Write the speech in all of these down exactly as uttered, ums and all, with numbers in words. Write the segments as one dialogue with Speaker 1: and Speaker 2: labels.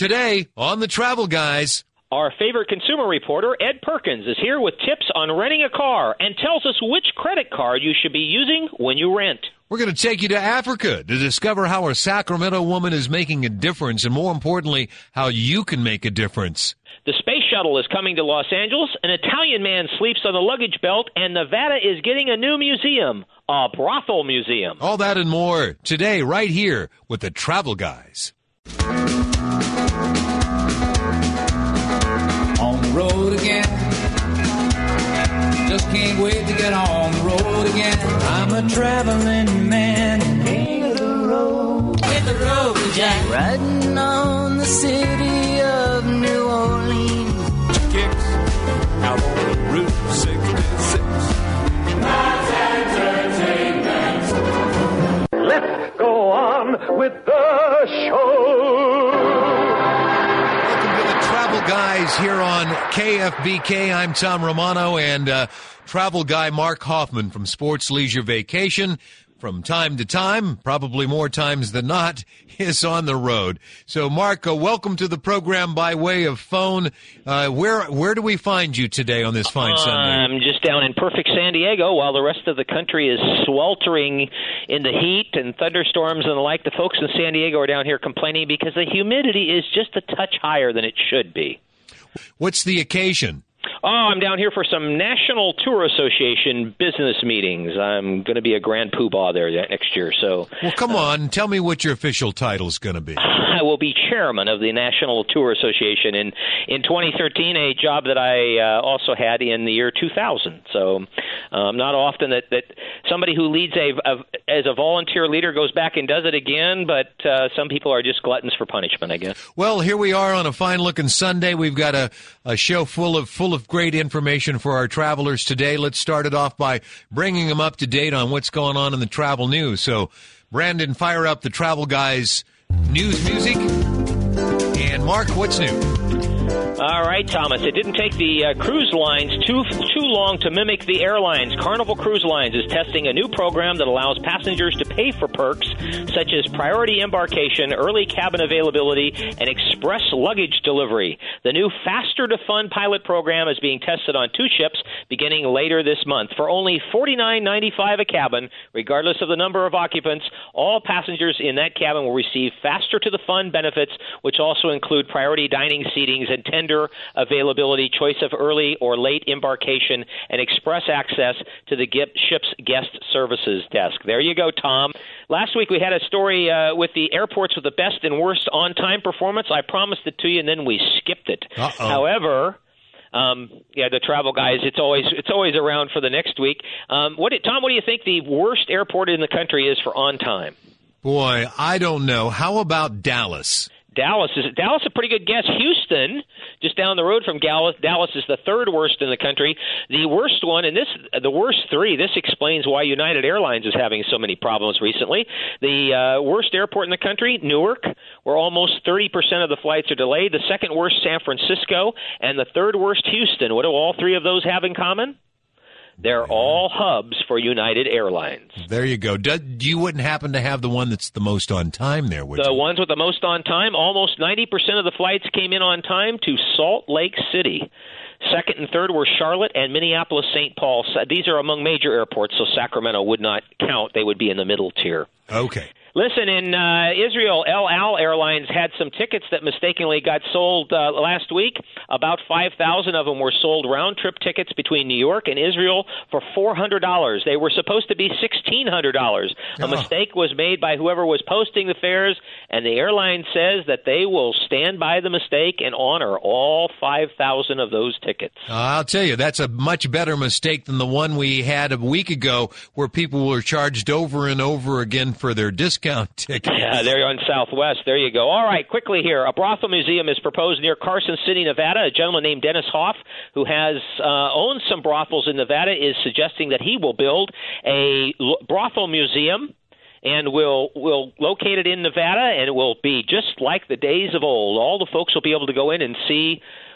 Speaker 1: Today on The Travel Guys.
Speaker 2: Our favorite consumer reporter, Ed Perkins, is here with tips on renting a car and tells us which credit card you should be using when you rent.
Speaker 1: We're going to take you to Africa to discover how a Sacramento woman is making a difference, and more importantly, how you can make a difference.
Speaker 2: The space shuttle is coming to Los Angeles, an Italian man sleeps on the luggage belt, and Nevada is getting a new museum, a brothel museum.
Speaker 1: All that and more today right here with The Travel Guys.
Speaker 3: On the road again. Just can't wait to get on the road again. I'm a traveling man. Hit the road. Hit the road, Jack.
Speaker 4: Riding on the city of New Orleans.
Speaker 5: Kicks out on Route sixty-six. Mass entertainment.
Speaker 6: Let's go on with the show.
Speaker 1: Travel Guys here on K F B K. I'm Tom Romano, and uh, travel guy Mark Hoffman from Sports Leisure Vacation. From time to time, probably more times than not, is on the road. So, Mark, uh, welcome to the program by way of phone. Uh, where where do we find you today on this fine Sunday?
Speaker 2: I'm just down in perfect San Diego while the rest of the country is sweltering in the heat and thunderstorms and the like. The folks in San Diego are down here complaining because the humidity is just a touch higher than it should be.
Speaker 1: What's the occasion?
Speaker 2: Oh, I'm down here for some National Tour Association business meetings. I'm going to be a grand poobah there next year. So,
Speaker 1: well, come on, tell me what your official title's going to be.
Speaker 2: I will be chairman of the National Tour Association in in twenty thirteen, a job that I uh, also had in the year two thousand. So, um, not often that, that somebody who leads a, a as a volunteer leader goes back and does it again, but uh, some people are just gluttons for punishment, I guess.
Speaker 1: Well, here we are on a fine-looking Sunday. We've got a, a show full of full of great information for our travelers today. Let's start it off by bringing them up to date on what's going on in the travel news. So, Brandon, fire up the Travel Guys news music. And Mark, what's new?
Speaker 2: All right, Thomas. It didn't take the uh, cruise lines too too long to mimic the airlines. Carnival Cruise Lines is testing a new program that allows passengers to pay for perks such as priority embarkation, early cabin availability, and express luggage delivery. The new Faster to Fun pilot program is being tested on two ships beginning later this month. For only forty-nine ninety-five a cabin, regardless of the number of occupants, all passengers in that cabin will receive Faster to the Fun benefits, which also include priority dining seatings and tender availability, choice of early or late embarkation, and express access to the ship's guest services desk. There you go, Tom. Last week we had a story uh, with the airports with the best and worst on-time performance. I promised it to you, and then we skipped it.
Speaker 1: Uh-oh.
Speaker 2: However, um, yeah, the Travel Guys, it's always it's always around for the next week. Um, what, Tom, what do you think the worst airport in the country is for on-time?
Speaker 1: Boy, I don't know. How about Dallas?
Speaker 2: Dallas is Dallas a pretty good guess. Houston, just down the road from Dallas, Dallas is the third worst in the country. The worst one, and this the worst three. This explains why United Airlines is having so many problems recently. The uh, worst airport in the country, Newark, where almost thirty percent of the flights are delayed. The second worst, San Francisco, and the third worst, Houston. What do all three of those have in common? They're all hubs for United Airlines.
Speaker 1: There you go. Do, you wouldn't happen to have the one that's the most on time there, would you?
Speaker 2: The ones with the most on time, almost ninety percent of the flights came in on time to Salt Lake City. Second and third were Charlotte and Minneapolis-Saint Paul. These are among major airports, so Sacramento would not count. They would be in the middle tier.
Speaker 1: Okay.
Speaker 2: Listen, in uh, Israel, El Al Airlines had some tickets that mistakenly got sold uh, last week. About five thousand of them were sold round-trip tickets between New York and Israel for four hundred dollars. They were supposed to be sixteen hundred dollars. A
Speaker 1: oh.
Speaker 2: mistake was made by whoever was posting the fares, and the airline says that they will stand by the mistake and honor all five thousand of those tickets.
Speaker 1: Uh, I'll tell you, that's a much better mistake than the one we had a week ago where people were charged over and over again for their discount tickets.
Speaker 2: Yeah, they're on Southwest. There you go. All right, quickly here. A brothel museum is proposed near Carson City, Nevada. A gentleman named Dennis Hoff, who has uh, owned some brothels in Nevada, is suggesting that he will build a brothel museum and we'll we'll locate it in Nevada, and it will be just like the days of old. All the folks will be able to go in and see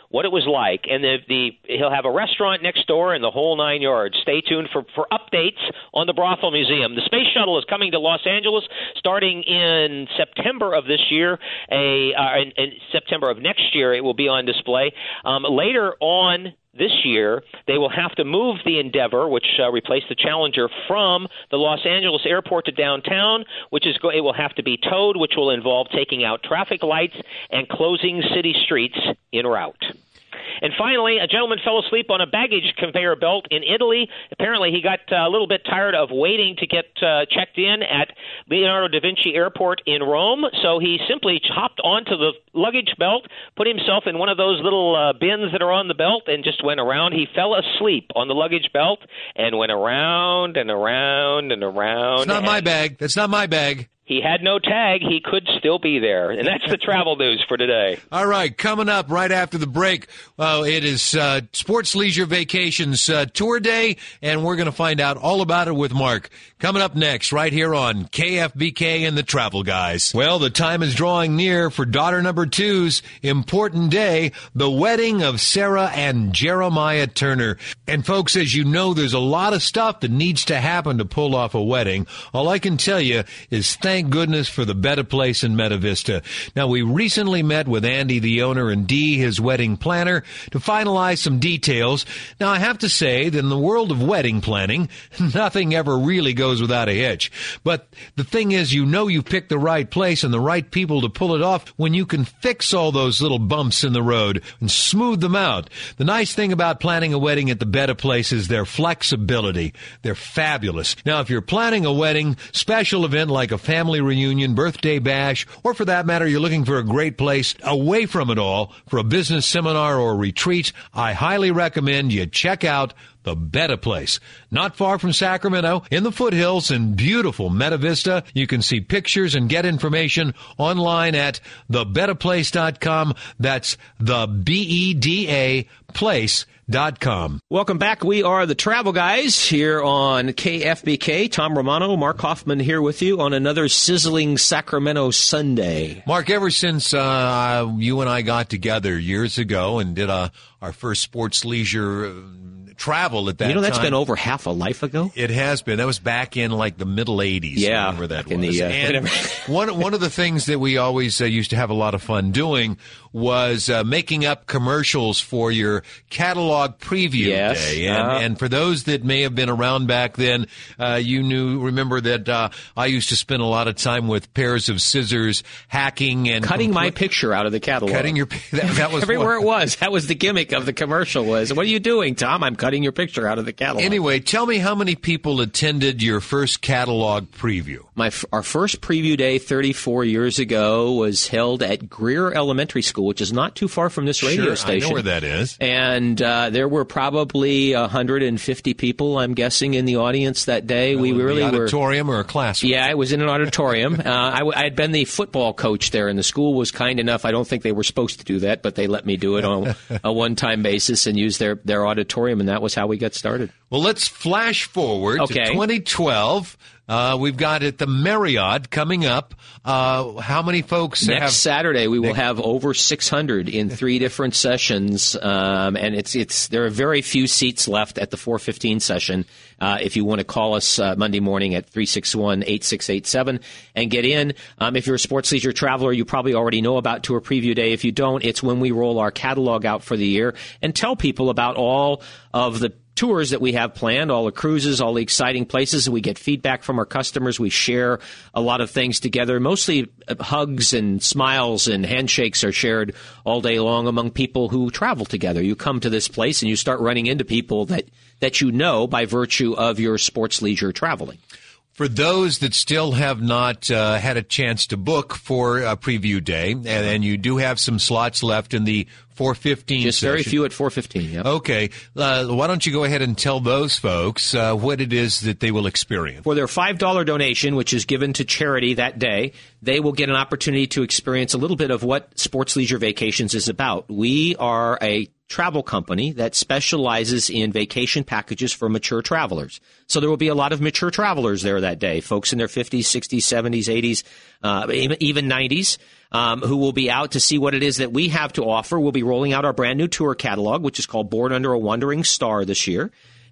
Speaker 2: what it was like. And the, the he'll have a restaurant next door and the whole nine yards. Stay tuned for, for updates on the Brothel Museum. The Space Shuttle is coming to Los Angeles starting in September of this year. A uh, in, in September of next year, it will be on display. Um, later on this year, they will have to move the Endeavour, which uh, replaced the Challenger, from the Los Angeles airport to downtown, which is go- it will have to be towed, which will involve taking out traffic lights and closing city streets en route. And finally, a gentleman fell asleep on a baggage conveyor belt in Italy. Apparently, he got uh, a little bit tired of waiting to get uh, checked in at Leonardo da Vinci Airport in Rome, so he simply hopped onto the luggage belt, put himself in one of those little uh, bins that are on the belt, and just went around. He fell asleep on the luggage belt and went around and around and around.
Speaker 1: It's not my bag. That's not my bag.
Speaker 2: He had no tag. He could still be there. And that's the travel news for today.
Speaker 1: All right, coming up right after the break, uh, it is uh, Sports Leisure Vacations uh, Tour Day, and we're going to find out all about it with Mark. Coming up next, right here on K F B K and the Travel Guys. Well, the time is drawing near for daughter number two's important day, the wedding of Sarah and Jeremiah Turner. And folks, as you know, there's a lot of stuff that needs to happen to pull off a wedding. All I can tell you is thank Thank goodness for the Better Place in Meta Vista. Now, we recently met with Andy, the owner, and Dee, his wedding planner, to finalize some details. Now, I have to say that in the world of wedding planning, nothing ever really goes without a hitch. But the thing is, you know you've picked the right place and the right people to pull it off when you can fix all those little bumps in the road and smooth them out. The nice thing about planning a wedding at the Better Place is their flexibility. They're fabulous. Now, if you're planning a wedding, special event like a family Family reunion, birthday bash, or for that matter, you're looking for a great place away from it all for a business seminar or retreat, I highly recommend you check out the Better Place. Not far from Sacramento, in the foothills in beautiful Meta Vista. You can see pictures and get information online at the better place dot com. That's the B E D A place dot com.
Speaker 7: Welcome back. We are the Travel Guys here on K F B K. Tom Romano, Mark Hoffman here with you on another sizzling Sacramento Sunday.
Speaker 1: Mark, ever since uh, you and I got together years ago and did uh, our first sports leisure uh, travel at that time.
Speaker 7: You know, that's
Speaker 1: time,
Speaker 7: been over half a life ago?
Speaker 1: It has been. That was back in like the middle eighties.
Speaker 7: Yeah.
Speaker 1: Whenever that was.
Speaker 7: In the, uh,
Speaker 1: and one, one of the things that we always uh, used to have a lot of fun doing was uh, making up commercials for your catalog preview
Speaker 7: yes.
Speaker 1: day. And,
Speaker 7: uh,
Speaker 1: and for those that may have been around back then, uh, you knew, remember that uh, I used to spend a lot of time with pairs of scissors hacking and
Speaker 7: cutting
Speaker 1: compl-
Speaker 7: my picture out of the catalog.
Speaker 1: Cutting your that, that was
Speaker 7: everywhere
Speaker 1: what,
Speaker 7: it was. That was the gimmick of the commercial. Was what are you doing, Tom? I'm cutting your picture out of the catalog.
Speaker 1: Anyway, tell me how many people attended your first catalog preview.
Speaker 7: My our first preview day thirty-four years ago was held at Greer Elementary School, which is not too far from this radio
Speaker 1: sure,
Speaker 7: station.
Speaker 1: I know where that is.
Speaker 7: And uh, there were probably one hundred fifty people, I'm guessing, in the audience that day.
Speaker 1: Well,
Speaker 7: we really
Speaker 1: the
Speaker 7: were
Speaker 1: auditorium or a classroom?
Speaker 7: Yeah, I was in an auditorium. uh, I, w- I had been the football coach there, and the school was kind enough. I don't think they were supposed to do that, but they let me do it on a one-time basis and use their, their auditorium, and that was how we got started.
Speaker 1: Well, let's flash forward
Speaker 7: okay.
Speaker 1: to twenty twelve. Uh, we've got at the Marriott coming up. Uh, how many folks
Speaker 7: Next
Speaker 1: have?
Speaker 7: Saturday, we will have over six hundred in three different sessions, um, and it's it's there are very few seats left at the four fifteen session. Uh, if you want to call us uh, Monday morning at three six one, eight six eight seven and get in. Um, if you're a sports leisure traveler, you probably already know about Tour Preview Day. If you don't, it's when we roll our catalog out for the year and tell people about all of the tours that we have planned, all the cruises, all the exciting places. We get feedback from our customers. We share a lot of things together. Mostly hugs and smiles and handshakes are shared all day long among people who travel together. You come to this place and you start running into people that, that you know by virtue of your sports leisure traveling.
Speaker 1: For those that still have not uh, had a chance to book for uh, Preview Day, and, and you do have some slots left in the four fifteen
Speaker 7: Just
Speaker 1: session.
Speaker 7: very few at four fifteen, yeah.
Speaker 1: Okay. Uh, why don't you go ahead and tell those folks uh, what it is that they will experience?
Speaker 7: For their five dollars donation, which is given to charity that day, they will get an opportunity to experience a little bit of what Sports Leisure Vacations is about. We are a travel company that specializes in vacation packages for mature travelers. So there will be a lot of mature travelers there that day, folks in their fifties, sixties, seventies, eighties, uh, even, even nineties, um, who will be out to see what it is that we have to offer. We'll be rolling out our brand new tour catalog, which is called Born Under a Wandering Star this year.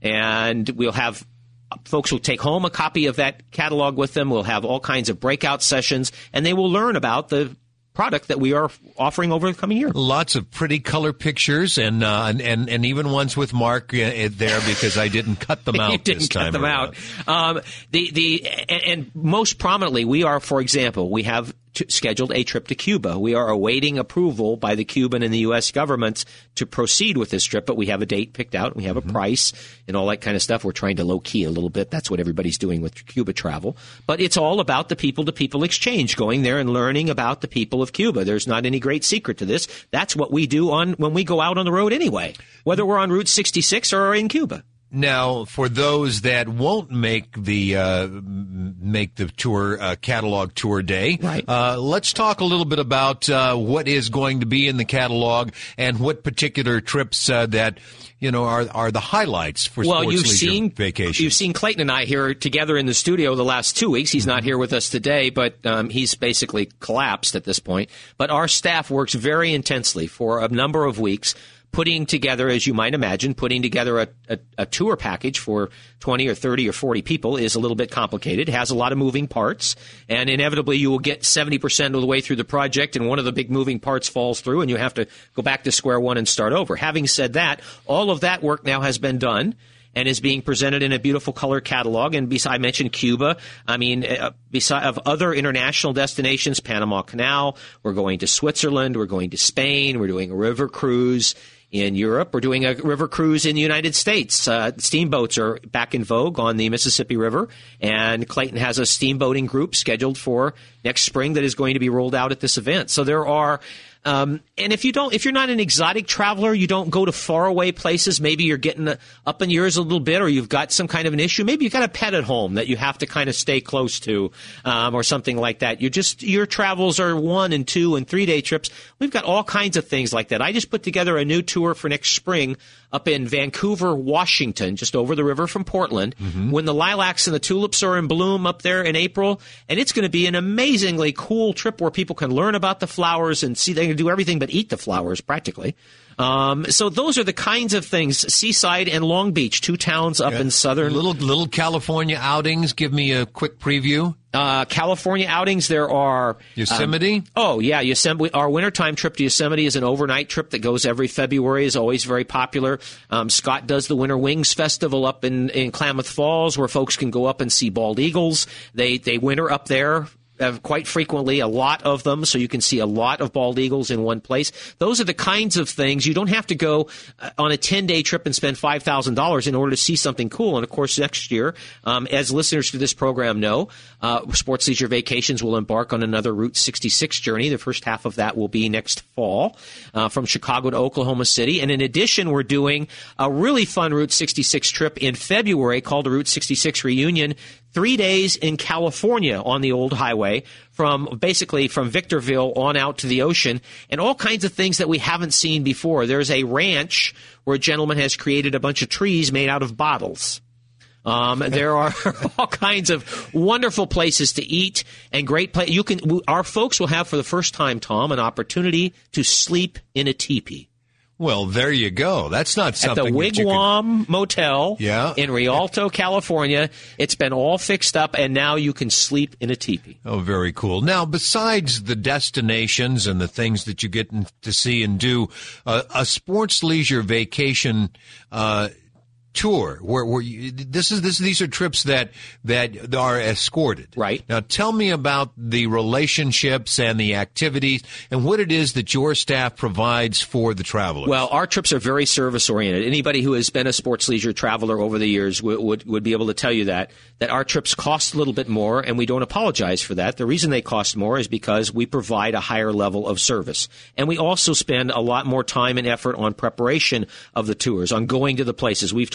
Speaker 7: And we'll have folks will take home a copy of that catalog with them. We'll have all kinds of breakout sessions, and they will learn about the product that we are offering over the coming year. Lots of pretty color pictures, and uh, and, and and even ones with Mark uh, there, because I didn't cut them out. You didn't this time cut them around. out. Um, the the and, and most prominently, we are, for example, we have t- scheduled a trip to Cuba. We are awaiting approval by the Cuban and the U S governments to proceed with this trip, but we have a date picked out. We have mm-hmm. a price and all that kind of stuff. We're trying to low key a little bit. That's what everybody's doing with Cuba travel. But it's all about the people-to-people exchange, going there and learning about the people of Cuba. There's not any great secret to this. That's what we do on when we go out on the road anyway, whether we're on Route sixty-six or in Cuba. Now, for those that won't make the uh, make the tour uh, catalog tour day, right. uh, let's talk a little bit about uh, what is going to be in the catalog and what particular trips uh, that you know are are the highlights for well, Sports Leisure seen, Vacation. You've seen Clayton and I here together in the studio the last two weeks. He's mm-hmm. not here with us today, but um, he's basically collapsed at this point. But our staff works very intensely for a number of weeks, putting together, as you might imagine, putting together a, a, a tour package for twenty or thirty or forty people is a little bit complicated. It has a lot of moving parts, and inevitably you will get seventy percent of the way through the project, and one of the big moving parts falls through, and you have to go back to square one and start over. Having said that, all of that work now has been done and is being presented in a beautiful color catalog. And beside, I mentioned Cuba. I mean, uh, beside of other international destinations, Panama Canal, we're going to Switzerland, we're going to Spain, we're doing a river cruise in Europe. We're doing a river cruise in the United States. Uh, steamboats are back in vogue on the Mississippi River, and Clayton has a steamboating group scheduled for next spring that is going to be rolled out at this event. So there are Um, and if you don't, if you're not an exotic traveler, you don't go to faraway places. Maybe you're getting up in years a little bit, or you've got some kind of an issue. Maybe you've got a pet at home that you have to kind of stay close to, um, or something like that. You just your travels are one and two and three day trips. We've got all kinds of things like that. I just put together a new tour for next spring up in Vancouver, Washington, just over the river from Portland, mm-hmm. when the lilacs and the tulips are in bloom up there in April. And it's going to be an amazingly cool trip where people can learn about the flowers and see they can do everything but eat the flowers practically. Um, so those are the kinds of things. Seaside and Long Beach, two towns up yeah. in southern. Little little California outings. Give me a quick preview. Uh, California outings, there are Yosemite. Um, oh yeah, Yosemite. Our wintertime trip to Yosemite is an overnight trip that goes every February. Is always very popular. Um, Scott does the Winter Wings Festival up in, in Klamath Falls, where folks can go up and see bald eagles. They they winter up there. Uh, quite frequently, a lot of them, so you can see a lot of bald eagles in one place. Those are the kinds of things. You don't have to go uh, on a ten-day trip and spend five thousand dollars in order to see something cool. And, of course, next year, um, as listeners to this program know, uh, Sports Leisure Vacations will embark on another Route sixty-six journey. The first half of that will be next fall uh, from Chicago to Oklahoma City. And in addition, we're doing a really fun Route sixty-six trip in February called the Route sixty-six Reunion. Three days in California on the old highway, from basically from Victorville on out to the ocean, and all kinds of things that we haven't seen before. There's a ranch where a gentleman has created a bunch of trees made out of bottles. Um, there are all kinds of wonderful places to eat and great place. You can, our folks will have for the first time, Tom, an opportunity to sleep in a teepee. Well, there you go. That's not something at the Wigwam could... Motel yeah. in Rialto, California. It's been all fixed up, and now you can sleep in a teepee. Oh, very cool. Now, besides the destinations and the things that you get to see and do, uh, a sports leisure vacation uh tour where, where you, this is this these are trips that that are escorted. Right. Now tell me about the relationships and the activities and what it is that your staff provides for the travelers. Well, our trips are very service oriented. Anybody who has been a sports leisure traveler over the years would, would would be able to tell you that that our trips cost a little bit more, and we don't apologize for that. The reason they cost more is because we provide a higher level of service, and we also spend a lot more time and effort on preparation of the tours, on going to the places. We've talked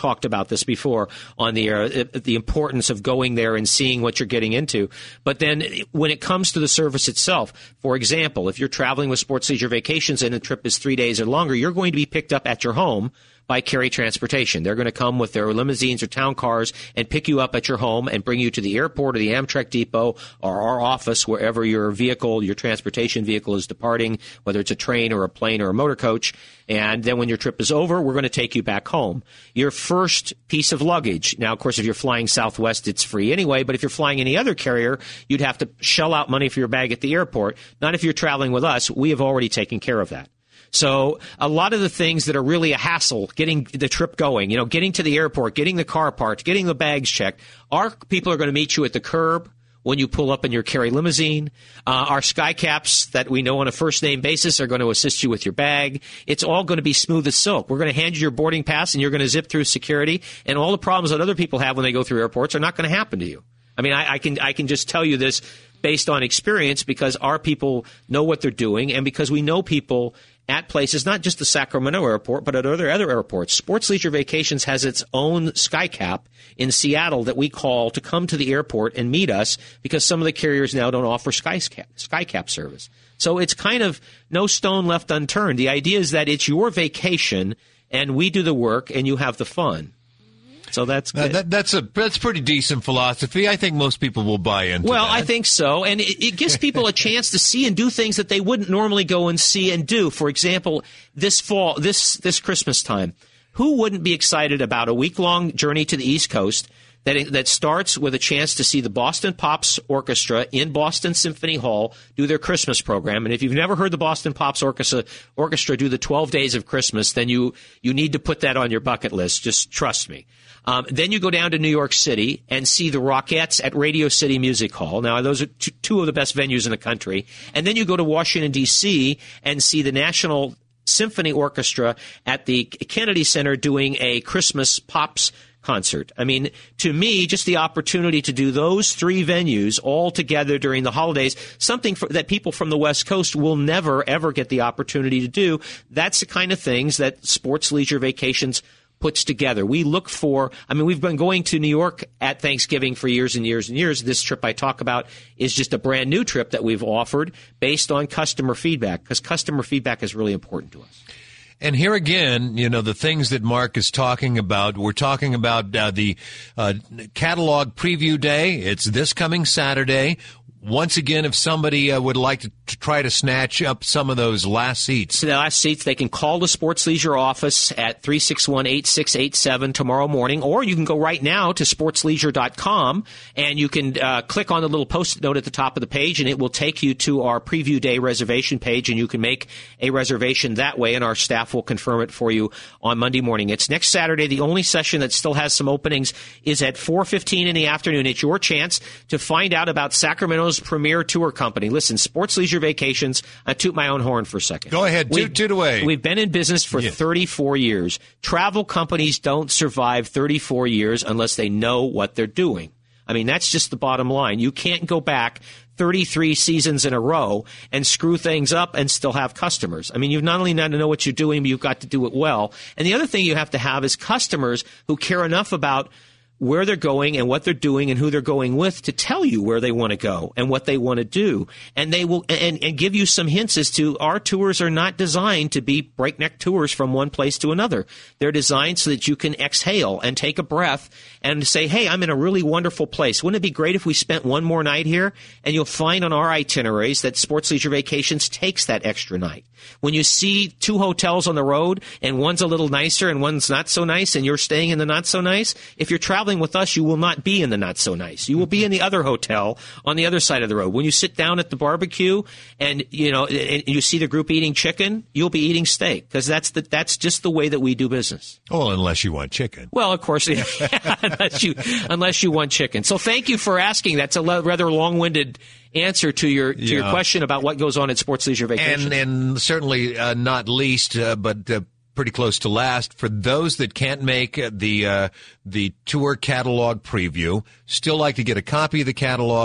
Speaker 7: talked about this before on the air, the importance of going there and seeing what you're getting into. But then when it comes to the service itself, for example, if you're traveling with Sports Leisure Vacations and the trip is three days or longer, you're going to be picked up at your home by Kerry Transportation. They're going to come with their limousines or town cars and pick you up at your home and bring you to the airport or the Amtrak depot or our office, wherever your vehicle, your transportation vehicle is departing, whether it's a train or a plane or a motor coach. And then when your trip is over, we're going to take you back home. Your first piece of luggage. Now, of course, if you're flying Southwest, it's free anyway. But if you're flying any other carrier, you'd have to shell out money for your bag at the airport. Not if you're traveling with us. We have already taken care of that. So a lot of the things that are really a hassle, getting the trip going, you know, getting to the airport, getting the car parked, getting the bags checked, our people are going to meet you at the curb when you pull up in your Kerry limousine. Uh, our SkyCaps that we know on a first-name basis are going to assist you with your bag. It's all going to be smooth as silk. We're going to hand you your boarding pass, and you're going to zip through security, and all the problems that other people have when they go through airports are not going to happen to you. I mean, I, I can I can just tell you this based on experience because our people know what they're doing, and because we know people at places, not just the Sacramento airport, but at other other airports. Sports Leisure Vacations has its own SkyCap in Seattle that we call to come to the airport and meet us because some of the carriers now don't offer SkyCap, SkyCap service. So it's kind of no stone left unturned. The idea is that it's your vacation and we do the work and you have the fun. So that's good.
Speaker 1: Uh, that, that's a that's pretty decent philosophy. I think most people will buy into
Speaker 7: well,
Speaker 1: that.
Speaker 7: I think so. And it, it gives people a chance to see and do things that they wouldn't normally go and see and do. For example, this fall, this this Christmas time, who wouldn't be excited about a week-long journey to the East Coast that that starts with a chance to see the Boston Pops Orchestra in Boston Symphony Hall do their Christmas program? And if you've never heard the Boston Pops Orchestra, Orchestra do the twelve Days of Christmas, then you, you need to put that on your bucket list. Just trust me. Um, then you go down to New York City and see the Rockettes at Radio City Music Hall. Now, those are t- two of the best venues in the country. And then you go to Washington, D C and see the National Symphony Orchestra at the Kennedy Center doing a Christmas Pops concert. I mean, to me, just the opportunity to do those three venues all together during the holidays, something for, that people from the West Coast will never, ever get the opportunity to do. That's the kind of things that Sports Leisure Vacations puts together. We look for, I mean, we've been going to New York at Thanksgiving for years and years and years. This trip I talk about is just a brand new trip that we've offered based on customer feedback, because customer feedback is really important to us.
Speaker 1: And here again, you know, the things that Mark is talking about, we're talking about uh, the uh, catalog preview day. It's this coming Saturday. Once again, if somebody uh, would like to, to try to snatch up some of those last seats.
Speaker 7: The last seats, they can call the Sports Leisure office at three six one, eight six eight seven tomorrow morning, or you can go right now to sports leisure dot com, and you can uh, click on the little post-it note at the top of the page, and it will take you to our preview day reservation page, and you can make a reservation that way, and our staff will confirm it for you on Monday morning. It's next Saturday. The only session that still has some openings is at four fifteen in the afternoon. It's your chance to find out about Sacramento's premier tour company. Listen, Sports Leisure Vacations, I toot my own horn for a second.
Speaker 1: Go ahead, toot, toot away.
Speaker 7: We've been in business for yeah. thirty-four years. Travel companies don't survive thirty-four years unless they know what they're doing. I mean, that's just the bottom line. You can't go back thirty-three seasons in a row and screw things up and still have customers. I mean, you've not only got to know what you're doing, but you've got to do it well. And the other thing you have to have is customers who care enough about where they're going and what they're doing and who they're going with to tell you where they want to go and what they want to do. And they will and, and give you some hints as to our tours are not designed to be breakneck tours from one place to another. They're designed so that you can exhale and take a breath and say, hey, I'm in a really wonderful place. Wouldn't it be great if we spent one more night here? And you'll find on our itineraries that Sports Leisure Vacations takes that extra night. When you see two hotels on the road and one's a little nicer and one's not so nice and you're staying in the not so nice, if you're traveling with us, you will not be in the not so nice. You will be in the other hotel on the other side of the road. When you sit down at the barbecue and you know and you see the group eating chicken, you'll be eating steak because that's the that's just the way that we do business.
Speaker 1: Well, unless you want chicken.
Speaker 7: Well, of course, yeah, unless you unless you want chicken. So thank you for asking. That's a rather long-winded answer to your to yeah. your question about what goes on at Sports Leisure Vacations.
Speaker 1: And, and certainly uh, not least, uh, but uh, pretty close to last, for those that can't make uh, the uh, the tour catalog preview, still like to get a copy of the catalog,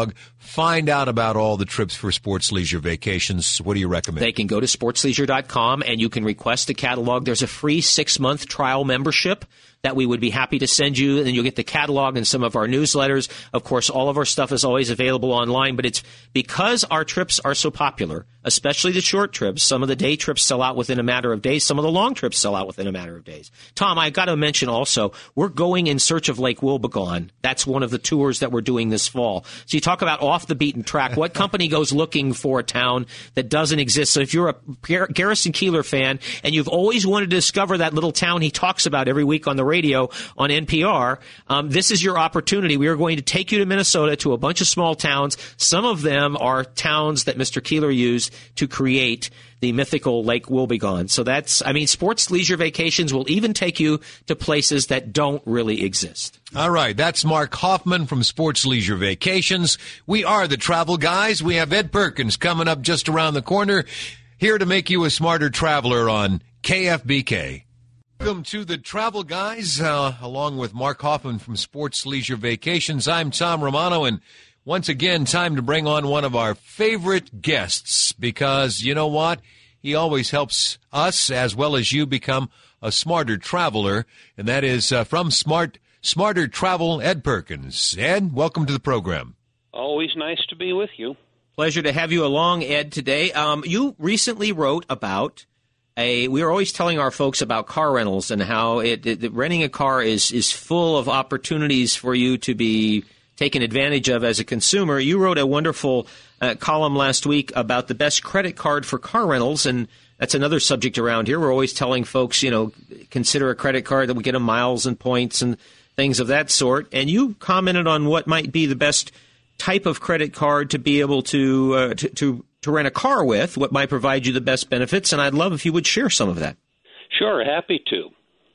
Speaker 1: find out about all the trips for Sports Leisure Vacations? What do you recommend?
Speaker 7: They can go to sports leisure dot com and you can request a catalog. There's a free six-month trial membership that we would be happy to send you, and you'll get the catalog and some of our newsletters. Of course, all of our stuff is always available online, but it's because our trips are so popular, especially the short trips. Some of the day trips sell out within a matter of days. Some of the long trips sell out within a matter of days. Tom, I got to mention also, we're going in search of Lake Wobegon. That's one of the tours that we're doing this fall. So you talk about off the beaten track. What company goes looking for a town that doesn't exist? So if you're a Gar- Garrison Keillor fan and you've always wanted to discover that little town he talks about every week on the radio on N P R, um, this is your opportunity. We are going to take you to Minnesota to a bunch of small towns. Some of them are towns that Mister Keillor used to create the mythical Lake Wobegon. So that's, I mean, Sports Leisure Vacations will even take you to places that don't really exist.
Speaker 1: All right, that's Mark Hoffman from Sports Leisure Vacations. We are the Travel Guys. We have Ed Perkins coming up just around the corner, here to make you a smarter traveler on K F B K. Welcome to the Travel Guys, uh, along with Mark Hoffman from Sports Leisure Vacations. I'm Tom Romano, and once again, time to bring on one of our favorite guests, because you know what? He always helps us, as well as you, become a smarter traveler, and that is uh, from Smart Smarter Travel, Ed Perkins. Ed, welcome to the program.
Speaker 8: Always nice to be with you.
Speaker 7: Pleasure to have you along, Ed, today. Um, you recently wrote about a. We are always telling our folks about car rentals and how it, it renting a car is is full of opportunities for you to be taken advantage of as a consumer. You wrote a wonderful uh, column last week about the best credit card for car rentals, and that's another subject around here. We're always telling folks, you know, consider a credit card that will get them miles and points and things of that sort. And you commented on what might be the best type of credit card to be able to uh, to, to to rent a car with, what might provide you the best benefits, and I'd love if you would share some of that.
Speaker 8: Sure, happy to.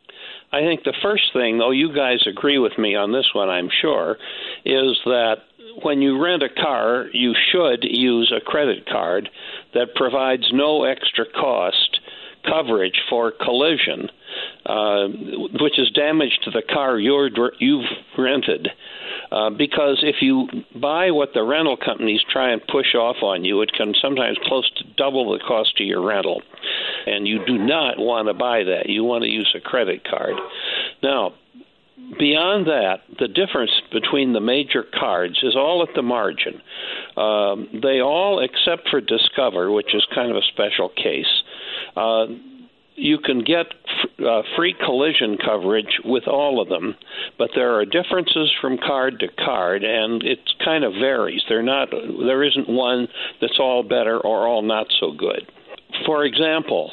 Speaker 8: I think the first thing, though, you guys agree with me on this one, I'm sure, is that when you rent a car, you should use a credit card that provides no extra cost coverage for collision, uh, which is damage to the car you're, you've rented. Uh, because if you buy what the rental companies try and push off on you, it can sometimes close to double the cost of your rental. And you do not want to buy that. You want to use a credit card. Now, beyond that, the difference between the major cards is all at the margin. Um, they all, except for Discover, which is kind of a special case, uh, you can get uh, free collision coverage with all of them, but there are differences from card to card, and it kind of varies. They're not, there isn't one that's all better or all not so good. For example,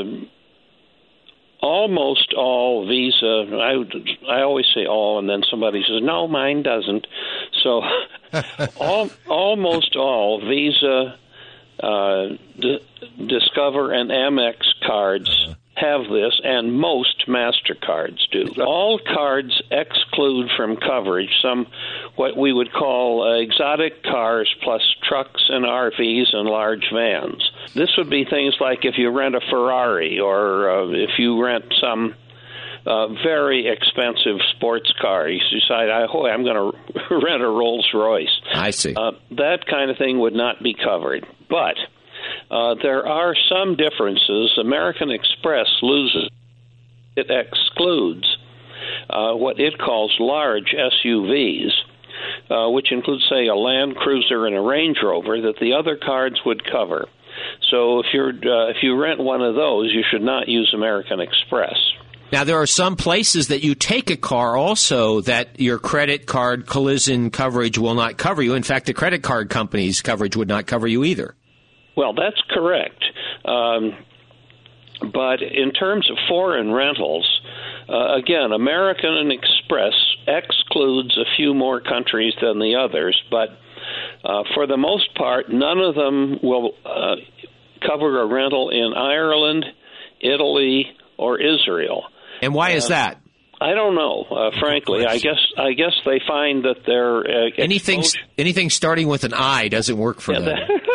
Speaker 8: uh, almost all Visa, I, I always say all, and then somebody says, no, mine doesn't. So all, almost all Visa, uh, D- Discover, and Amex cards have this, and most MasterCards do. All cards exclude from coverage some what we would call uh, exotic cars plus trucks and R Vs and large vans. This would be things like if you rent a Ferrari or uh, if you rent some uh, very expensive sports car. You decide, oh, I'm going to rent a Rolls Royce.
Speaker 7: I see.
Speaker 8: Uh, that kind of thing would not be covered. But Uh, there are some differences. American Express loses. It excludes uh, what it calls large S U Vs, uh, which includes, say, a Land Cruiser and a Range Rover that the other cards would cover. So if you're uh, if you rent one of those, you should not use American Express.
Speaker 7: Now, there are some places that you take a car also that your credit card collision coverage will not cover you. In fact, the credit card company's coverage would not cover you either.
Speaker 8: Well, that's correct. Um, but in terms of foreign rentals, uh, again, American Express excludes a few more countries than the others, but uh, for the most part, none of them will uh, cover a rental in Ireland, Italy, or Israel.
Speaker 7: And why
Speaker 8: uh,
Speaker 7: is that?
Speaker 8: I don't know, uh, frankly. I guess I guess they find that they're uh,
Speaker 7: anything
Speaker 8: exposure-
Speaker 7: anything starting with an I doesn't work for
Speaker 8: yeah,
Speaker 7: them.
Speaker 8: That,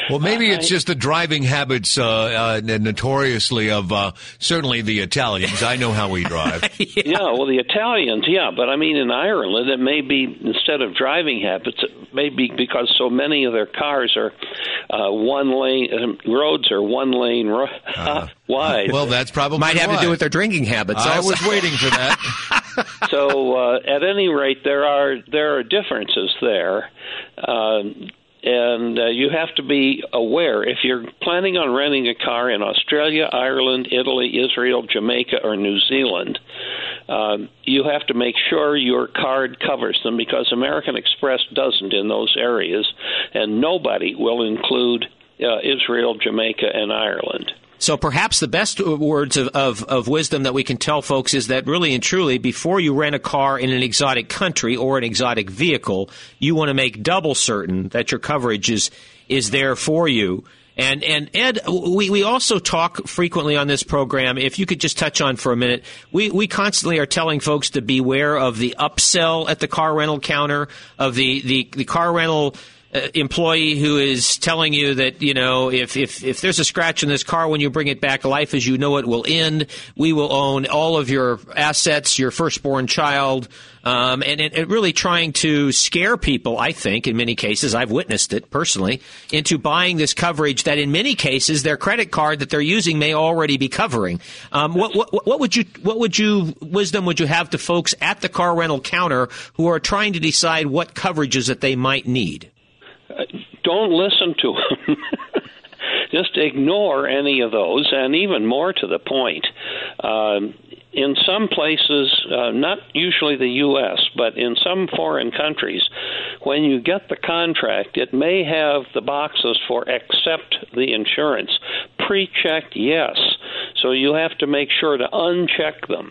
Speaker 1: Well, maybe it's
Speaker 8: I,
Speaker 1: just the driving habits, uh, uh, notoriously of uh, certainly the Italians. I know how we drive.
Speaker 8: yeah. yeah, well, the Italians, yeah, but I mean, in Ireland, it may be instead of driving habits, it may be because so many of their cars are uh, one lane uh, roads are one lane ro- uh, wide.
Speaker 1: Well, that's probably
Speaker 7: might have
Speaker 1: why.
Speaker 7: to do with their drinking habits.
Speaker 1: I
Speaker 7: also.
Speaker 1: was waiting for that.
Speaker 8: So, uh, at any rate, there are there are differences there. Um, And uh, you have to be aware, if you're planning on renting a car in Australia, Ireland, Italy, Israel, Jamaica, or New Zealand, um, you have to make sure your card covers them, because American Express doesn't in those areas, and nobody will include uh, Israel, Jamaica, and Ireland.
Speaker 7: So perhaps the best words of, of, of wisdom that we can tell folks is that really and truly, before you rent a car in an exotic country or an exotic vehicle, you want to make double certain that your coverage is is there for you. And, and Ed, we, we also talk frequently on this program, if you could just touch on for a minute, we, we constantly are telling folks to beware of the upsell at the car rental counter, of the, the, the car rental employee who is telling you that, you know, if, if, if there's a scratch in this car when you bring it back, life as you know it will end. We will own all of your assets, your firstborn child, um, and, and really trying to scare people, I think, in many cases, I've witnessed it personally, into buying this coverage that in many cases their credit card that they're using may already be covering. Um, what, what, what would you, what would you, wisdom would you have to folks at the car rental counter who are trying to decide what coverages that they might need?
Speaker 8: Don't listen to them. Just ignore any of those, and even more to the point. Um, in some places, uh, not usually the U S, but in some foreign countries, when you get the contract, it may have the boxes for accept the insurance. Pre-checked, yes. So you have to make sure to uncheck them.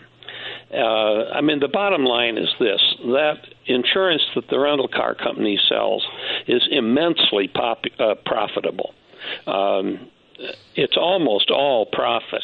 Speaker 8: Uh, I mean, the bottom line is this, that insurance that the rental car company sells is immensely pop, uh, profitable. Um, it's almost all profit.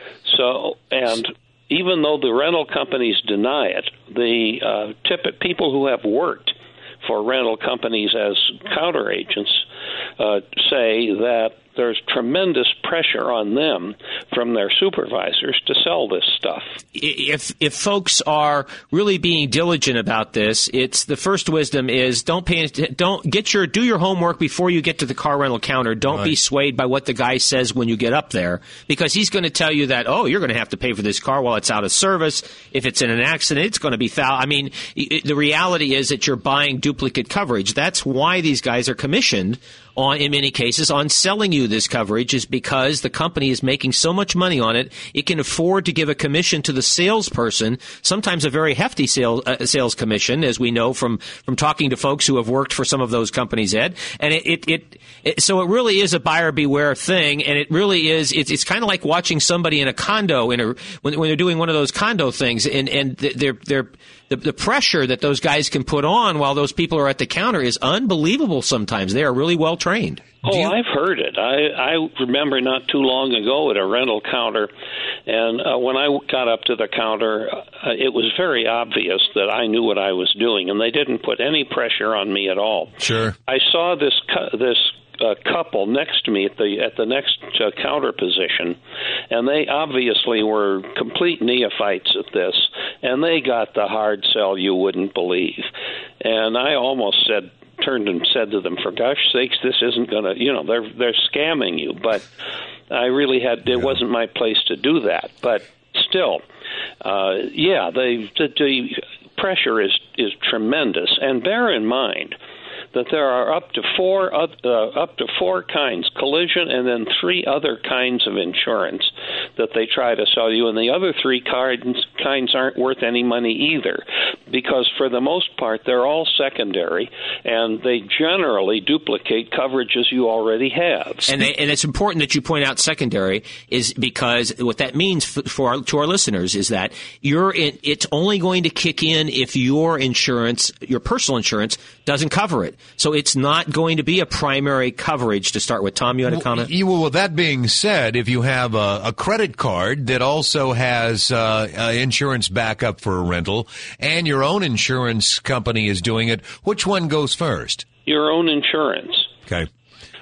Speaker 8: So, and even though the rental companies deny it, the uh, tip- people who have worked for rental companies as counter agents uh, say that there's tremendous pressure on them from their supervisors to sell this stuff.
Speaker 7: If if folks are really being diligent about this, it's the first wisdom is don't pay don't get your do your homework before you get to the car rental counter. Don't right. be swayed by what the guy says when you get up there, because he's going to tell you that, oh, you're going to have to pay for this car while it's out of service. If it's in an accident, it's going to be foul. I mean, it, the reality is that you're buying duplicate coverage. That's why these guys are commissioned on, in many cases, on selling you this coverage, is because the company is making so much money on it, it can afford to give a commission to the salesperson, sometimes a very hefty sales, uh, sales commission, as we know from, from talking to folks who have worked for some of those companies, Ed. And it, it, it, it so it really is a buyer beware thing, and it really is, it's, it's kind of like watching somebody in a condo, in a, when, when they're doing one of those condo things, and, and they're, they're, the, the pressure that those guys can put on while those people are at the counter is unbelievable sometimes. They are really well trained.
Speaker 8: Oh,
Speaker 7: you-
Speaker 8: I've heard it. I, I remember not too long ago at a rental counter, and uh, when I got up to the counter, uh, it was very obvious that I knew what I was doing, and they didn't put any pressure on me at all.
Speaker 1: Sure.
Speaker 8: I saw this cu- this uh, couple next to me at the at the next uh, counter position, and they obviously were complete neophytes at this, and they got the hard sell you wouldn't believe. And I almost said, turned and said to them, for gosh sakes, this isn't going to, you know, they're they're scamming you. But I really had, it wasn't my place to do that. But still, uh, yeah, the, the the pressure is is tremendous. And bear in mind that there are up to four uh, up to four kinds, collision and then three other kinds of insurance that they try to sell you, and the other three kinds kinds aren't worth any money either, because for the most part they're all secondary, and they generally duplicate coverages you already have.
Speaker 7: And, they, and it's important that you point out secondary, is because what that means for, for our, to our listeners is that you're in, it's only going to kick in if your insurance, your personal insurance, doesn't cover it. So it's not going to be a primary coverage to start with. Tom, you had a comment?
Speaker 1: Well, well, with that being said, if you have a, a credit card that also has uh, uh, insurance backup for a rental, and your own insurance company is doing it, which one goes first?
Speaker 8: Your own insurance.
Speaker 1: Okay.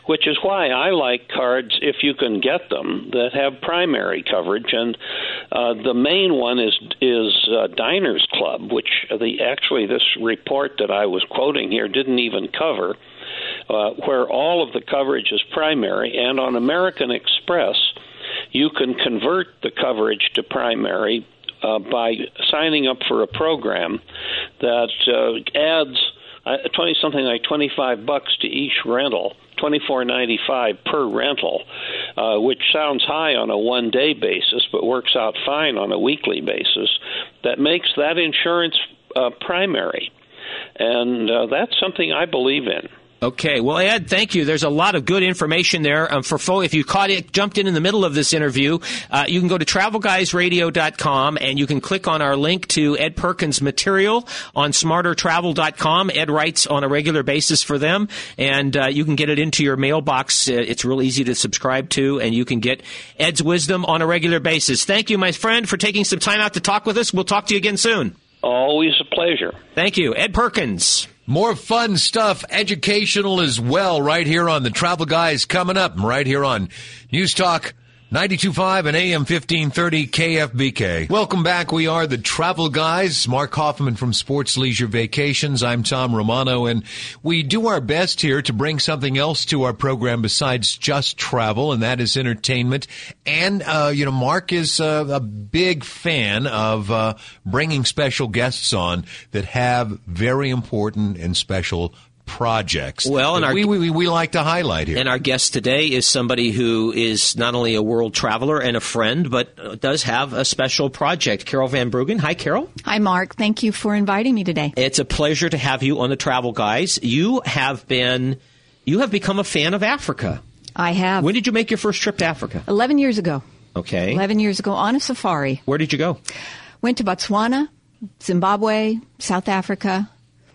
Speaker 8: which is why I like cards, if you can get them, that have primary coverage. And uh, the main one is is uh, Diners Club, which the actually this report that I was quoting here didn't even cover, uh, where all of the coverage is primary. And on American Express, you can convert the coverage to primary uh, by signing up for a program that uh, adds uh, twenty something like twenty-five bucks to each rental, twenty-four ninety-five per rental, uh, which sounds high on a one-day basis, but works out fine on a weekly basis. That makes that insurance uh, primary, and uh, that's something I believe in.
Speaker 7: Okay. Well, Ed, thank you. There's a lot of good information there. Um, for folk, if you caught it, jumped in in the middle of this interview, uh, you can go to travel guys radio dot com and you can click on our link to Ed Perkins' material on smarter travel dot com. Ed writes on a regular basis for them, and uh, you can get it into your mailbox. Uh, it's real easy to subscribe to, and you can get Ed's wisdom on a regular basis. Thank you, my friend, for taking some time out to talk with us. We'll talk to you again soon.
Speaker 8: Always a pleasure.
Speaker 7: Thank you. Ed Perkins.
Speaker 1: More fun stuff, educational as well, right here on the Travel Guys coming up, right here on News Talk ninety-two point five and A M fifteen thirty K F B K. Welcome back. We are the Travel Guys. Mark Hoffman from Sports Leisure Vacations. I'm Tom Romano, and we do our best here to bring something else to our program besides just travel, and that is entertainment. And, uh, you know, Mark is uh, a big fan of uh, bringing special guests on that have very important and special projects.
Speaker 7: Well, and our,
Speaker 1: we, we we like to highlight here.
Speaker 7: And our guest today is somebody who is not only a world traveler and a friend, but does have a special project. Carol Van Bruggen. Hi, Carol.
Speaker 9: Hi, Mark. Thank you for inviting me today.
Speaker 7: It's a pleasure to have you on the Travel Guys. You have been, you have become a fan of Africa.
Speaker 9: I have.
Speaker 7: When did you make your first trip to Africa?
Speaker 9: Eleven years ago.
Speaker 7: Okay.
Speaker 9: Eleven years ago on a safari.
Speaker 7: Where did you go?
Speaker 9: Went to Botswana, Zimbabwe, South Africa,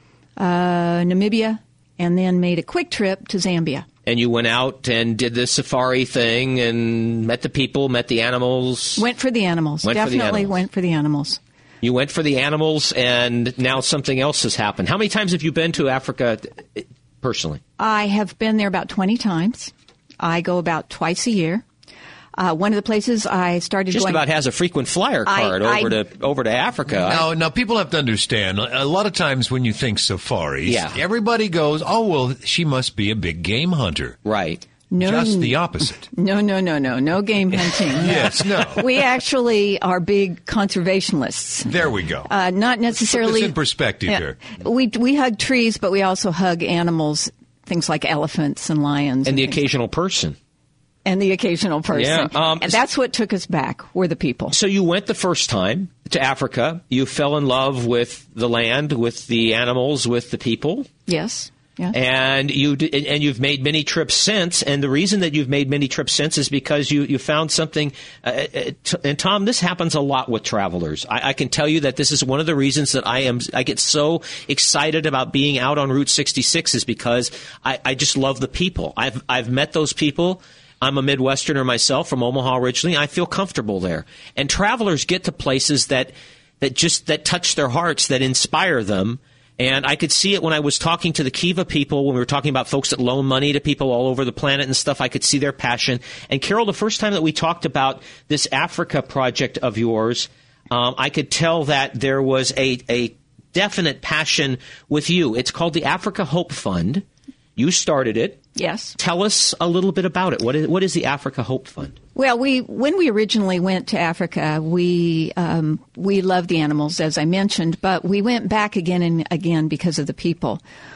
Speaker 9: uh, Namibia, and then made a quick trip to Zambia.
Speaker 7: And you went out and did the safari thing and met the people, met the animals?
Speaker 9: Went for the animals.
Speaker 7: Went
Speaker 9: Definitely
Speaker 7: for the animals.
Speaker 9: went for the animals.
Speaker 7: You went for the animals, and now something else has happened. How many times have you been to Africa personally?
Speaker 9: I have been there about twenty times. I go about twice a year. Uh, one of the places I started
Speaker 7: Just
Speaker 9: going...
Speaker 7: about has a frequent flyer card
Speaker 9: I,
Speaker 7: over
Speaker 9: I,
Speaker 7: to over to Africa.
Speaker 1: Now, now, people have to understand, a lot of times when you think safaris,
Speaker 7: Yeah.
Speaker 1: everybody goes, oh, well, she must be a big game hunter.
Speaker 7: Right.
Speaker 9: No,
Speaker 1: Just the opposite.
Speaker 9: No, no, no, no. No game hunting.
Speaker 1: Yes, no.
Speaker 9: We actually are big conservationists.
Speaker 1: There we go.
Speaker 9: Uh, not necessarily...
Speaker 1: Put this in perspective
Speaker 9: yeah,
Speaker 1: here.
Speaker 9: We, we hug trees, but we also hug animals, things like elephants and lions.
Speaker 7: And,
Speaker 9: and
Speaker 7: the
Speaker 9: things.
Speaker 7: occasional person.
Speaker 9: And the occasional person.
Speaker 7: Yeah, um,
Speaker 9: and that's what took us back, were the people.
Speaker 7: So you went the first time to Africa. You fell in love with the land, with the animals, with the people.
Speaker 9: Yes. Yeah.
Speaker 7: And you and you've made many trips since. And the reason that you've made many trips since is because you, you found something. Uh, and Tom, this happens a lot with travelers. I, I can tell you that this is one of the reasons that I am. I get so excited about being out on Route sixty-six is because I, I just love the people. I've I've met those people. I'm a Midwesterner myself from Omaha originally. I feel comfortable there. And travelers get to places that, that just, that touch their hearts, that inspire them. And I could see it when I was talking to the Kiva people, when we were talking about folks that loan money to people all over the planet and stuff. I could see their passion. And Carol, the first time that we talked about this Africa project of yours, um, I could tell that there was a, a definite passion with you. It's called the Africa Hope Fund. You started it.
Speaker 9: Yes.
Speaker 7: Tell us a little bit about it. What is, what is the Africa Hope Fund?
Speaker 9: Well, we when we originally went to Africa, we um, we loved the animals, as I mentioned, but we went back again and again because of the people.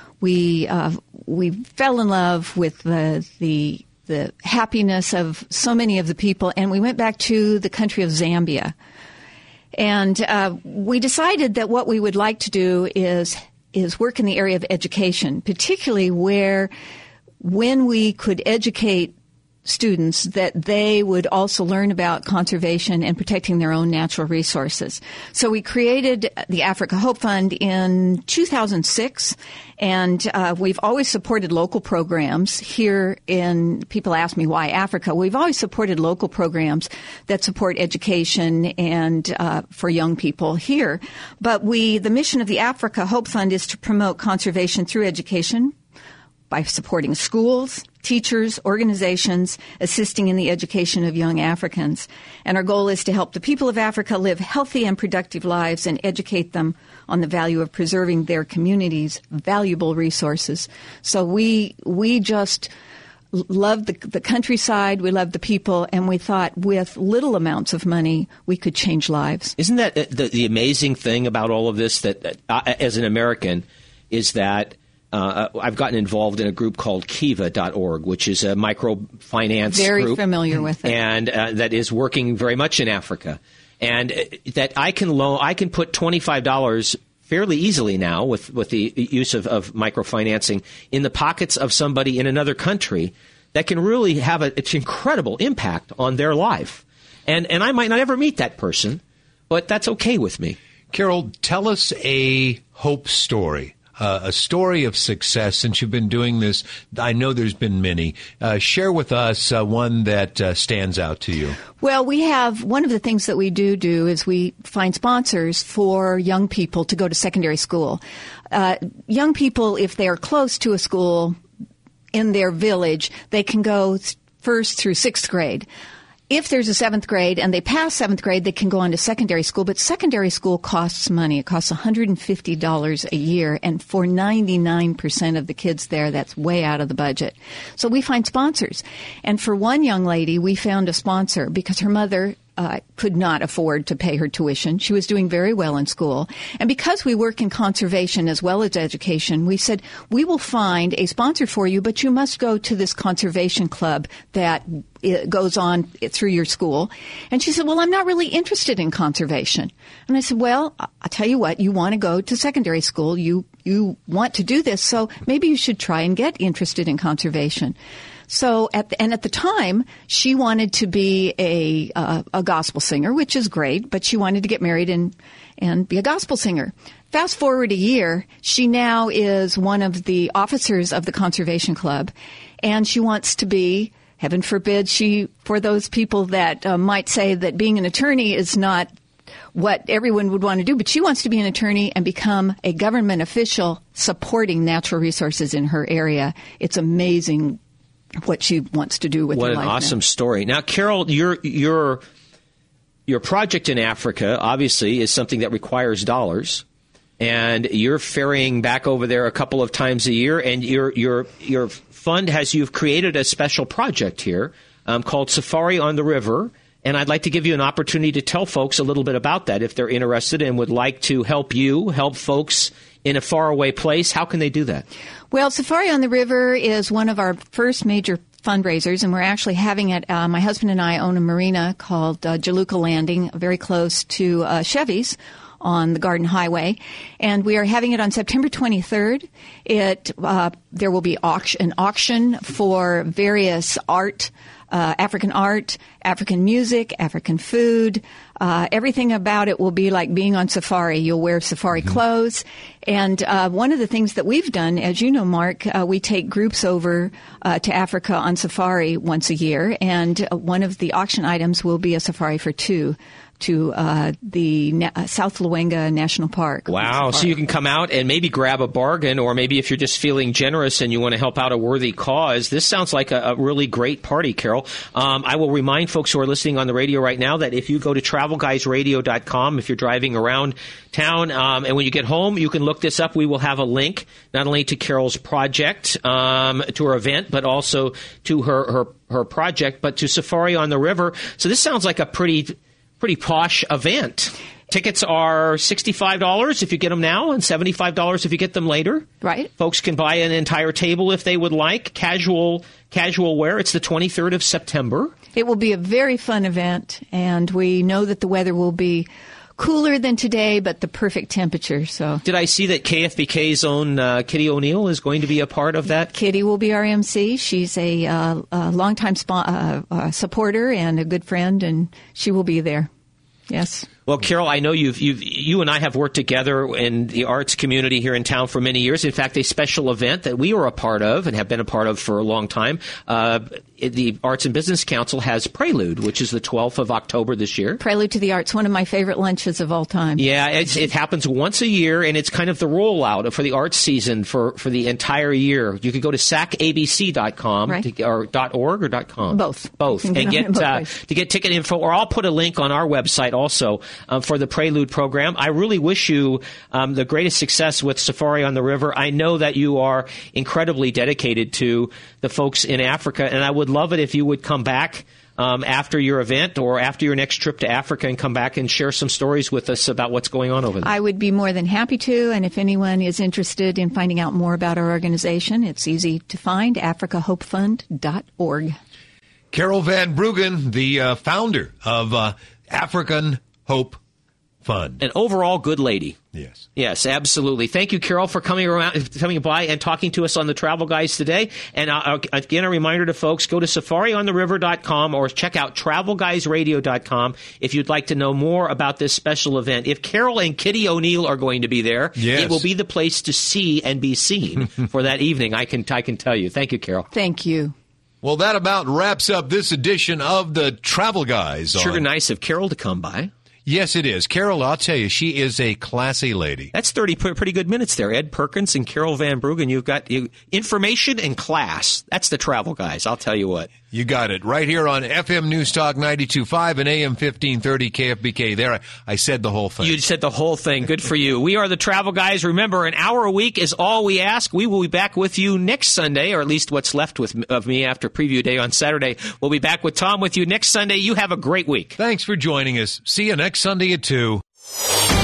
Speaker 9: We uh, we fell in love with the the the happiness of so many of the people, and we went back to the country of Zambia. And uh, we decided that what we would like to do is is work in the area of education, particularly where when we could educate students that they would also learn about conservation and protecting their own natural resources. So we created the Africa Hope Fund in two thousand six, and uh, we've always supported local programs here in, people ask me why Africa. We've always supported local programs that support education and uh, for young people here. But we, the mission of the Africa Hope Fund is to promote conservation through education, by supporting schools, teachers, organizations, assisting in the education of young Africans. And our goal is to help the people of Africa live healthy and productive lives and educate them on the value of preserving their communities' valuable resources. So we we just love the, the countryside, we love the people, and we thought with little amounts of money, we could change lives.
Speaker 7: Isn't that the, the amazing thing about all of this, that uh, as an American, is that Uh, I've gotten involved in a group called Kiva dot org, which is a microfinance
Speaker 9: Very
Speaker 7: group.
Speaker 9: Very familiar with it.
Speaker 7: And uh, that is working very much in Africa. And uh, that I can loan, I can put twenty-five dollars fairly easily now with, with the use of, of microfinancing in the pockets of somebody in another country that can really have a, an incredible impact on their life. And, and I might not ever meet that person, but that's okay with me.
Speaker 1: Carol, tell us a hope story. Uh, a story of success since you've been doing this. I know there's been many. Uh, share with us uh, one that uh, stands out to you.
Speaker 9: Well, we have one of the things that we do do is we find sponsors for young people to go to secondary school. Uh, young people, if they are close to a school in their village, they can go first through sixth grade. If there's a seventh grade and they pass seventh grade, they can go on to secondary school. But secondary school costs money. It costs one hundred fifty dollars a year. And for ninety-nine percent of the kids there, that's way out of the budget. So we find sponsors. And for one young lady, we found a sponsor because her mother Uh, could not afford to pay her tuition. She was doing very well in school. And because we work in conservation as well as education, we said, we will find a sponsor for you, but you must go to this conservation club that it goes on through your school. And she said, well, I'm not really interested in conservation. And I said, well, I'll tell you what, you want to go to secondary school. You, you want to do this. So maybe you should try and get interested in conservation. So at the, and at the time, she wanted to be a uh, a gospel singer, which is great, but she wanted to get married and and be a gospel singer. Fast forward a year, she now is one of the officers of the Conservation Club, and she wants to be, heaven forbid, she for those people that uh, might say that being an attorney is not what everyone would want to do, but she wants to be an attorney and become a government official supporting natural resources in her area. It's amazing what she wants to do with
Speaker 7: what
Speaker 9: her
Speaker 7: an
Speaker 9: life
Speaker 7: awesome
Speaker 9: now.
Speaker 7: story. Now, Carol, your your your project in Africa obviously is something that requires dollars, and you're ferrying back over there a couple of times a year. And your your your fund has you've created a special project here um, called Safari on the River. And I'd like to give you an opportunity to tell folks a little bit about that if they're interested and would like to help you, help folks in a faraway place. How can they do that?
Speaker 9: Well, Safari on the River is one of our first major fundraisers, and we're actually having it. Uh, my husband and I own a marina called uh, Jaluka Landing, very close to uh, Chevy's on the Garden Highway, and we are having it on September twenty-third. It uh, there will be auction, an auction for various art. Uh, African art, African music, African food. Uh, everything about it will be like being on safari. You'll wear safari mm-hmm. clothes. And uh, one of the things that we've done, as you know, Mark, uh, we take groups over uh, to Africa on safari once a year. And uh, one of the auction items will be a safari for two to uh, the Na- uh, South Luenga National Park.
Speaker 7: Wow. So you can come out and maybe grab a bargain, or maybe if you're just feeling generous and you want to help out a worthy cause. This sounds like a, a really great party, Carol. Um, I will remind folks who are listening on the radio right now that if you go to travel guys radio dot com, if you're driving around town, um, and when you get home, you can look this up. We will have a link not only to Carol's project, um, to her event, but also to her, her, her project, but to Safari on the River. So this sounds like a pretty... pretty posh event. Tickets are sixty-five dollars if you get them now and seventy-five dollars if you get them later.
Speaker 9: Right.
Speaker 7: Folks can buy an entire table if they would like. Casual casual wear. It's the twenty-third of September.
Speaker 9: It will be a very fun event, and we know that the weather will be cooler than today, but the perfect temperature. So,
Speaker 7: did I see that K F B K's own uh, Kitty O'Neill is going to be a part of that?
Speaker 9: Kitty will be our M C. She's a, uh, a longtime spo- uh, uh, supporter and a good friend, and she will be there. Yes.
Speaker 7: Well, Carol, I know you've, you've, you and I have worked together in the arts community here in town for many years. In fact, a special event that we were a part of and have been a part of for a long time, uh, the Arts and Business Council has Prelude, which is the twelfth of October this year.
Speaker 9: Prelude to the Arts, one of my favorite lunches of all time.
Speaker 7: Yeah, it's, it happens once a year, and it's kind of the rollout for the arts season for, for the entire year. You could go to sac a b c dot com
Speaker 9: right.
Speaker 7: to, or .org or .com?
Speaker 9: Both.
Speaker 7: Both. And
Speaker 9: get
Speaker 7: get
Speaker 9: both
Speaker 7: uh, to get ticket info, or I'll put a link on our website also um, for the Prelude program. I really wish you um, the greatest success with Safari on the River. I know that you are incredibly dedicated to the folks in Africa, and I would love it if you would come back um, after your event or after your next trip to Africa and come back and share some stories with us about what's going on over there.
Speaker 9: I would be more than happy to, and if anyone is interested in finding out more about our organization, it's easy to find, africa hope fund dot org.
Speaker 1: Carol Van Bruggen, the uh, founder of uh, African Hope Fund.
Speaker 7: An overall good lady.
Speaker 1: Yes.
Speaker 7: Yes, absolutely. Thank you, Carol, for coming around, coming by and talking to us on the Travel Guys today. And uh, again, a reminder to folks, go to safari on the river dot com or check out travel guys radio dot com if you'd like to know more about this special event. If Carol and Kitty O'Neill are going to be there,
Speaker 1: yes.
Speaker 7: it will be the place to see and be seen for that evening. I can, I can tell you. Thank you, Carol.
Speaker 9: Thank you.
Speaker 1: Well, that about wraps up this edition of the Travel Guys.
Speaker 7: Sure
Speaker 1: on...
Speaker 7: nice of Carol to come by.
Speaker 1: Yes, it is. Carol, I'll tell you, she is a classy lady.
Speaker 7: That's thirty pretty good minutes there. Ed Perkins and Carol Van Bruggen, you've got you, information and class. That's the Travel Guys, I'll tell you what.
Speaker 1: You got it. Right here on F M News Talk ninety-two point five and A M fifteen thirty K F B K. There, I, I said the whole thing.
Speaker 7: You said the whole thing. Good for you. We are the Travel Guys. Remember, an hour a week is all we ask. We will be back with you next Sunday, or at least what's left with of me after Preview Day on Saturday. We'll be back with Tom with you next Sunday. You have a great week.
Speaker 1: Thanks for joining us. See you next Sunday at two.